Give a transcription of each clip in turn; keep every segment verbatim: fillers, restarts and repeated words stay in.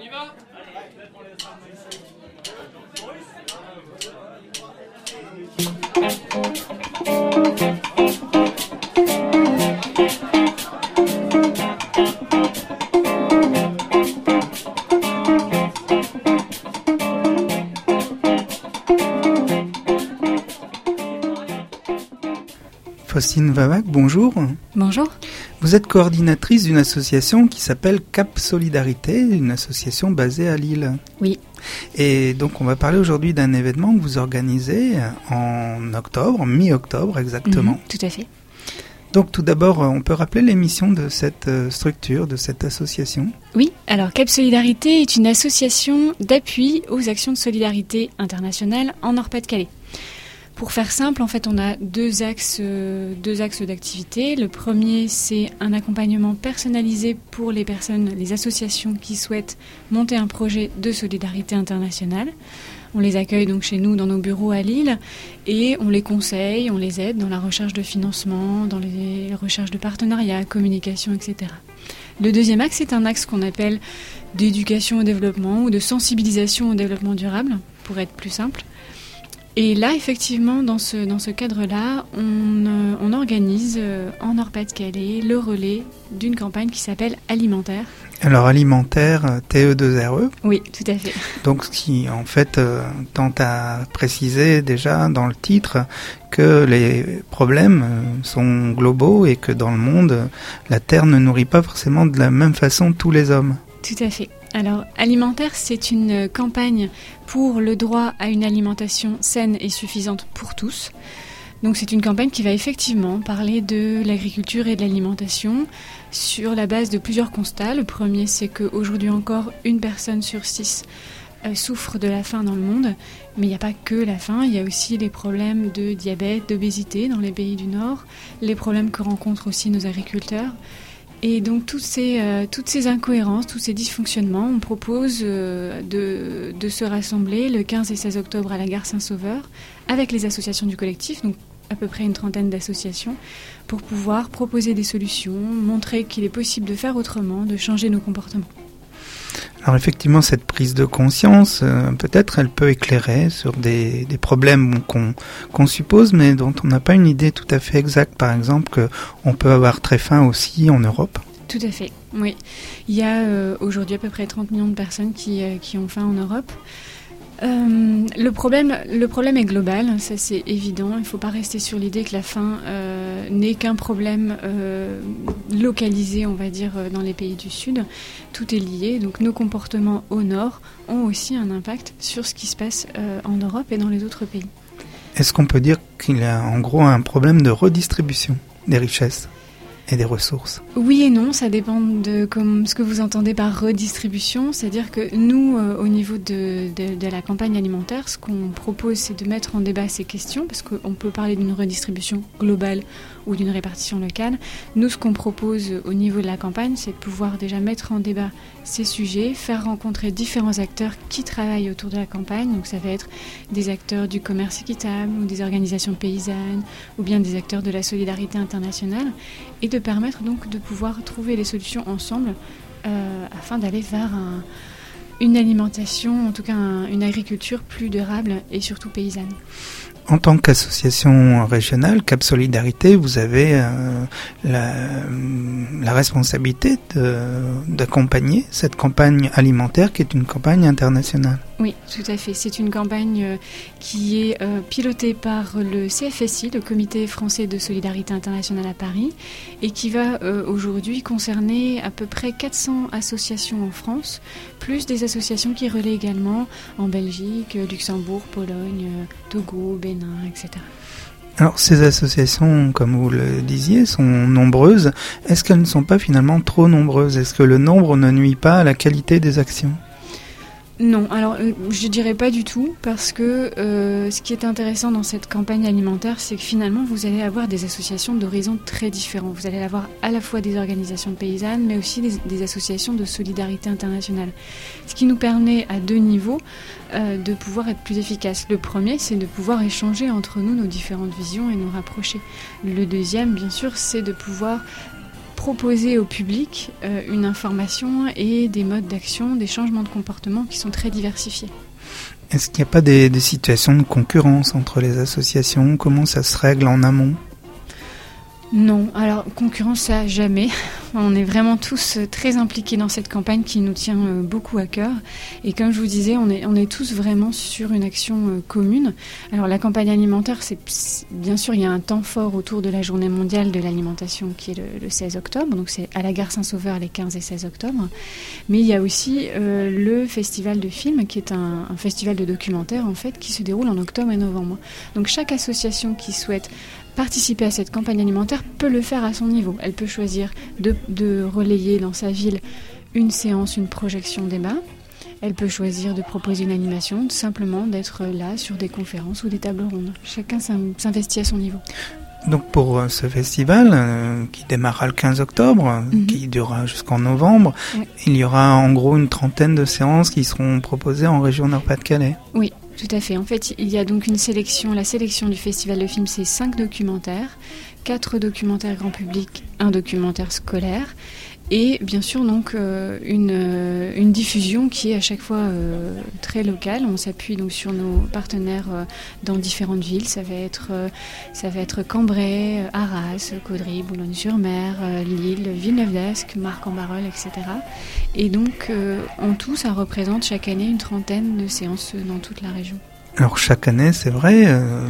Faustine Vavac, bonjour. Bonjour. Vous êtes coordinatrice d'une association qui s'appelle Cap Solidarité, une association basée à Lille. Oui. Et donc on va parler aujourd'hui d'un événement que vous organisez en octobre, mi-octobre exactement. Mmh, tout à fait. Donc tout d'abord, on peut rappeler les missions de cette structure, de cette association ? Oui, alors Cap Solidarité est une association d'appui aux actions de solidarité internationale en Nord-Pas-de-Calais. Pour faire simple, en fait, on a deux axes, euh, deux axes d'activité. Le premier, c'est un accompagnement personnalisé pour les personnes, les associations qui souhaitent monter un projet de solidarité internationale. On les accueille donc chez nous dans nos bureaux à Lille et on les conseille, on les aide dans la recherche de financement, dans les recherches de partenariats, communication, et cetera. Le deuxième axe est un axe qu'on appelle d'éducation au développement ou de sensibilisation au développement durable, pour être plus simple. Et là, effectivement, dans ce, dans ce cadre-là, on, euh, on organise euh, en Nord-Pas-de-Calais le relais d'une campagne qui s'appelle Alimentaire. Alors Alimentaire, T E deux R E ? Oui, tout à fait. Donc ce qui, en fait, euh, tente à préciser déjà dans le titre que les problèmes euh, sont globaux et que dans le monde, la Terre ne nourrit pas forcément de la même façon tous les hommes. Tout à fait. Alors, Alimentaire, c'est une campagne pour le droit à une alimentation saine et suffisante pour tous. Donc, c'est une campagne qui va effectivement parler de l'agriculture et de l'alimentation sur la base de plusieurs constats. Le premier, c'est qu'aujourd'hui encore, une personne sur six euh, souffre de la faim dans le monde. Mais il n'y a pas que la faim, il y a aussi les problèmes de diabète, d'obésité dans les pays du Nord, les problèmes que rencontrent aussi nos agriculteurs. Et donc toutes ces, euh, toutes ces incohérences, tous ces dysfonctionnements, on propose euh, de, de se rassembler le quinze et seize octobre à la gare Saint-Sauveur avec les associations du collectif, donc à peu près une trentaine d'associations, pour pouvoir proposer des solutions, montrer qu'il est possible de faire autrement, de changer nos comportements. Alors effectivement, cette prise de conscience, euh, peut-être elle peut éclairer sur des, des problèmes qu'on, qu'on suppose, mais dont on n'a pas une idée tout à fait exacte. Par exemple, qu'on peut avoir très faim aussi en Europe. Tout à fait, oui. Il y a euh, aujourd'hui à peu près trente millions de personnes qui, euh, qui ont faim en Europe. Euh, le problème, le problème est global, ça c'est évident. Il ne faut pas rester sur l'idée que la faim euh, n'est qu'un problème euh, localisé, on va dire, dans les pays du Sud. Tout est lié, donc nos comportements au Nord ont aussi un impact sur ce qui se passe euh, en Europe et dans les autres pays. Est-ce qu'on peut dire qu'il y a en gros un problème de redistribution des richesses et des ressources? Oui et non, ça dépend de comme, ce que vous entendez par redistribution. C'est-à-dire que nous, euh, au niveau de, de, de la campagne alimentaire, ce qu'on propose, c'est de mettre en débat ces questions, parce qu'on peut parler d'une redistribution globale ou d'une répartition locale. Nous, ce qu'on propose au niveau de la campagne, c'est de pouvoir déjà mettre en débat ces sujets, faire rencontrer différents acteurs qui travaillent autour de la campagne. Donc ça va être des acteurs du commerce équitable, ou des organisations paysannes, ou bien des acteurs de la solidarité internationale, et de permettre donc de pouvoir trouver les solutions ensemble euh, afin d'aller vers un, une alimentation, en tout cas un, une agriculture plus durable et surtout paysanne. En tant qu'association régionale, Cap Solidarité, vous avez euh, la, la responsabilité de, d'accompagner cette campagne alimentaire qui est une campagne internationale. Oui, tout à fait. C'est une campagne euh, qui est euh, pilotée par le C F S I, le Comité français de solidarité internationale à Paris, et qui va euh, aujourd'hui concerner à peu près quatre cents associations en France, plus des associations qui relaient également en Belgique, Luxembourg, Pologne, euh, Togo, Bénin, et cetera. Alors ces associations, comme vous le disiez, sont nombreuses. Est-ce qu'elles ne sont pas finalement trop nombreuses ? Est-ce que le nombre ne nuit pas à la qualité des actions ? Non, alors euh, je dirais pas du tout, parce que euh, ce qui est intéressant dans cette campagne alimentaire, c'est que finalement vous allez avoir des associations d'horizons très différents. Vous allez avoir à la fois des organisations paysannes, mais aussi des, des associations de solidarité internationale. Ce qui nous permet à deux niveaux euh, de pouvoir être plus efficaces. Le premier, c'est de pouvoir échanger entre nous nos différentes visions et nous rapprocher. Le deuxième, bien sûr, c'est de pouvoir proposer au public euh, une information et des modes d'action, des changements de comportement qui sont très diversifiés. Est-ce qu'il n'y a pas des, des situations de concurrence entre les associations ? Comment ça se règle en amont ? Non, alors concurrence, ça jamais. On est vraiment tous très impliqués dans cette campagne qui nous tient beaucoup à cœur. Et comme je vous disais, on est, on est tous vraiment sur une action commune. Alors la campagne alimentaire, c'est bien sûr, il y a un temps fort autour de la journée mondiale de l'alimentation qui est le, le seize octobre. Donc c'est à la gare Saint-Sauveur les quinze et seize octobre. Mais il y a aussi euh, le festival de films qui est un, un festival de documentaires en fait qui se déroule en octobre et novembre. Donc chaque association qui souhaite participer à cette campagne alimentaire peut le faire à son niveau. Elle peut choisir de, de relayer dans sa ville une séance, une projection débat. Elle peut choisir de proposer une animation, simplement d'être là sur des conférences ou des tables rondes. Chacun s'investit à son niveau. Donc pour ce festival euh, qui démarrera le quinze octobre, mm-hmm. qui durera jusqu'en novembre, oui. il y aura en gros une trentaine de séances qui seront proposées en région Nord-Pas-de-Calais. Oui. Tout à fait. En fait, il y a donc une sélection. La sélection du festival de films, c'est cinq documentaires, quatre documentaires grand public, un documentaire scolaire, et bien sûr donc euh, une, euh, une diffusion qui est à chaque fois euh, très locale. On s'appuie donc sur nos partenaires euh, dans différentes villes. Ça va être, euh, ça va être Cambrai, Arras, Caudry, Boulogne-sur-Mer, euh, Lille, Villeneuve-d'Ascq, Marcq-en-Barœul, et cetera. Et donc euh, en tout, ça représente chaque année une trentaine de séances dans toute la région. Alors chaque année, c'est vrai, euh,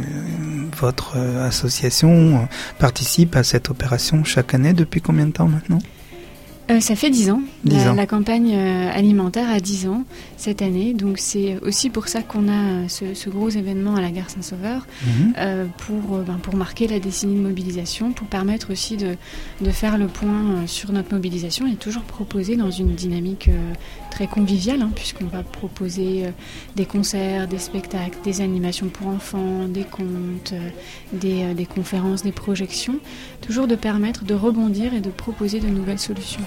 votre euh, association euh, participe à cette opération chaque année. Depuis combien de temps maintenant ? Euh, ça fait dix ans. dix la, ans. La campagne euh, alimentaire a dix ans cette année. Donc c'est aussi pour ça qu'on a ce, ce gros événement à la gare Saint-Sauveur, mmh. euh, pour, euh, ben, pour marquer la décennie de mobilisation, pour permettre aussi de, de faire le point sur notre mobilisation et toujours proposer dans une dynamique euh, très conviviale, hein, puisqu'on va proposer euh, des concerts, des spectacles, des animations pour enfants, des contes, euh, des, euh, des conférences, des projections, toujours de permettre de rebondir et de proposer de nouvelles solutions.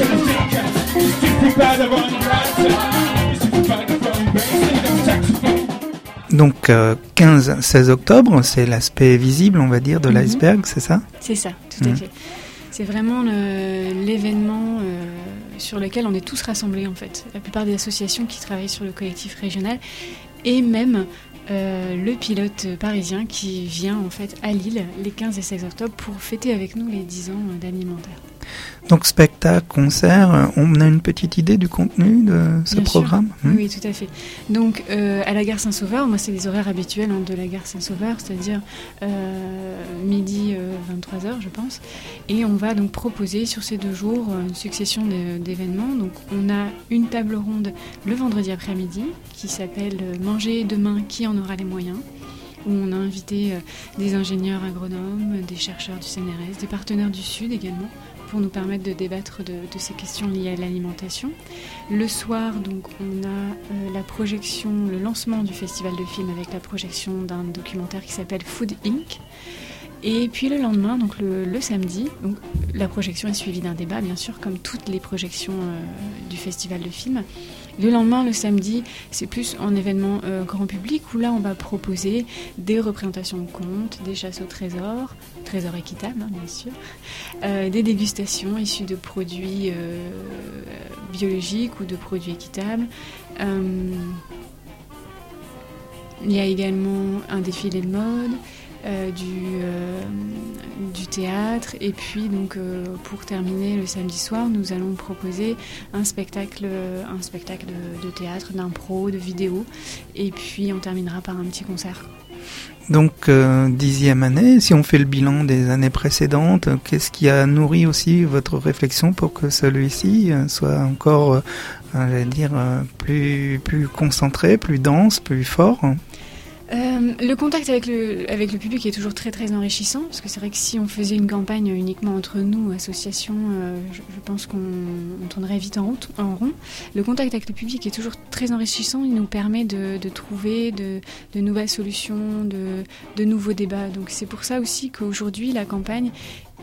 Donc euh, quinze seize octobre, c'est l'aspect visible, on va dire, de mm-hmm. l'iceberg, c'est ça ? C'est ça, tout mm-hmm. à fait. C'est vraiment le, l'événement euh, sur lequel on est tous rassemblés en fait. La plupart des associations qui travaillent sur le collectif régional et même euh, le pilote parisien qui vient en fait à Lille les quinze et seize octobre pour fêter avec nous les dix ans d'alimentaire. Donc spectacle, concert, on a une petite idée du contenu de ce Bien programme sûr. Mmh. Oui, tout à fait. Donc euh, à la gare Saint-Sauveur, moi c'est les horaires habituels hein, de la gare Saint-Sauveur, c'est-à-dire euh, midi euh, vingt-trois heures je pense. Et on va donc proposer sur ces deux jours une succession de, d'événements. Donc on a une table ronde le vendredi après-midi qui s'appelle « Manger demain, qui en aura les moyens ?» où on a invité euh, des ingénieurs agronomes, des chercheurs du C N R S, des partenaires du Sud également, pour nous permettre de débattre de, de ces questions liées à l'alimentation. Le soir, donc, on a euh, la projection, le lancement du festival de films avec la projection d'un documentaire qui s'appelle Food Incorporated. Et puis le lendemain, donc le, le samedi, donc, la projection est suivie d'un débat, bien sûr, comme toutes les projections euh, du festival de films. Le lendemain, le samedi, c'est plus un événement euh, grand public où là, on va proposer des représentations de contes, des chasses au trésor, trésor équitable, hein, bien sûr, euh, des dégustations issues de produits euh, biologiques ou de produits équitables. Euh, il y a également un défilé de mode. Euh, du, euh, du théâtre et puis donc euh, pour terminer le samedi soir nous allons proposer un spectacle, un spectacle de, de théâtre, d'impro, de vidéo et puis on terminera par un petit concert. Donc euh, dixième année, si on fait le bilan des années précédentes, qu'est-ce qui a nourri aussi votre réflexion pour que celui-ci soit encore, euh, j'allais dire, euh, plus, plus concentré, plus dense, plus fort ? Euh, le contact avec le, avec le public est toujours très très enrichissant parce que c'est vrai que si on faisait une campagne uniquement entre nous, associations, euh, je, je pense qu'on on tournerait vite en, route, en rond. Le contact avec le public est toujours très enrichissant, il nous permet de, de trouver de, de nouvelles solutions, de, de nouveaux débats. Donc c'est pour ça aussi qu'aujourd'hui la campagne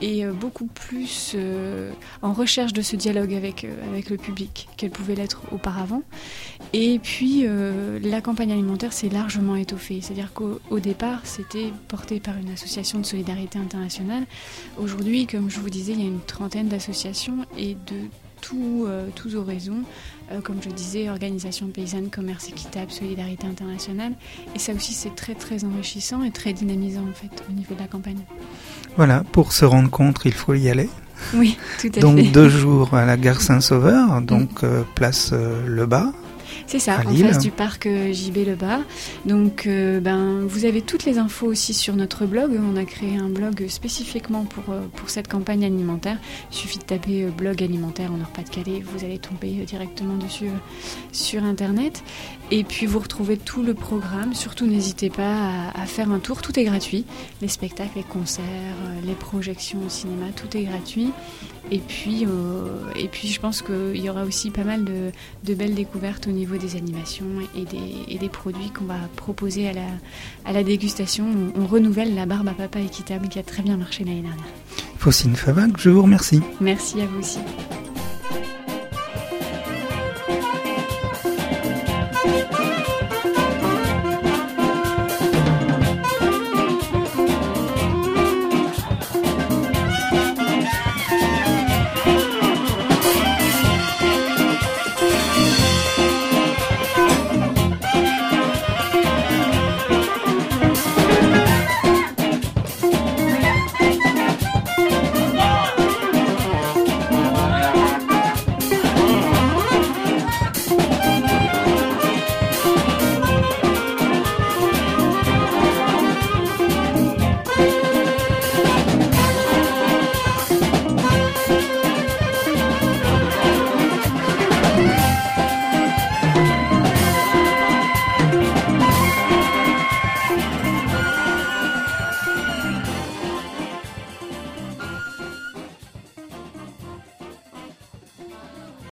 est beaucoup plus euh, en recherche de ce dialogue avec, euh, avec le public qu'elle pouvait l'être auparavant. Et puis euh, la campagne alimentaire s'est largement étoffée, c'est-à-dire qu'au au départ c'était porté par une association de solidarité internationale. Aujourd'hui, comme je vous disais, il y a une trentaine d'associations et de Tout, euh, tous horizons, euh, comme je disais, organisation paysanne, commerce équitable, solidarité internationale. Et ça aussi, c'est très très enrichissant et très dynamisant en fait au niveau de la campagne. Voilà, pour se rendre compte, il faut y aller. Oui, tout à donc, fait. Donc deux jours à la gare Saint-Sauveur, donc euh, place euh, Le Bas. C'est ça, en face du parc J B Le Bas. Donc, euh, ben, vous avez toutes les infos aussi sur notre blog. On a créé un blog spécifiquement pour, pour cette campagne alimentaire. Il suffit de taper blog alimentaire en Nord-Pas-de-Calais. Vous allez tomber directement dessus sur Internet. Et puis, vous retrouvez tout le programme. Surtout, n'hésitez pas à, à faire un tour. Tout est gratuit. Les spectacles, les concerts, les projections au cinéma, tout est gratuit. Et puis, euh, et puis je pense qu'il y aura aussi pas mal de, de belles découvertes au niveau des animations et des, et des produits qu'on va proposer à la, à la dégustation. On, on renouvelle la barbe à papa équitable qui a très bien marché l'année dernière. Faucine Favac, je vous remercie. Merci à vous aussi.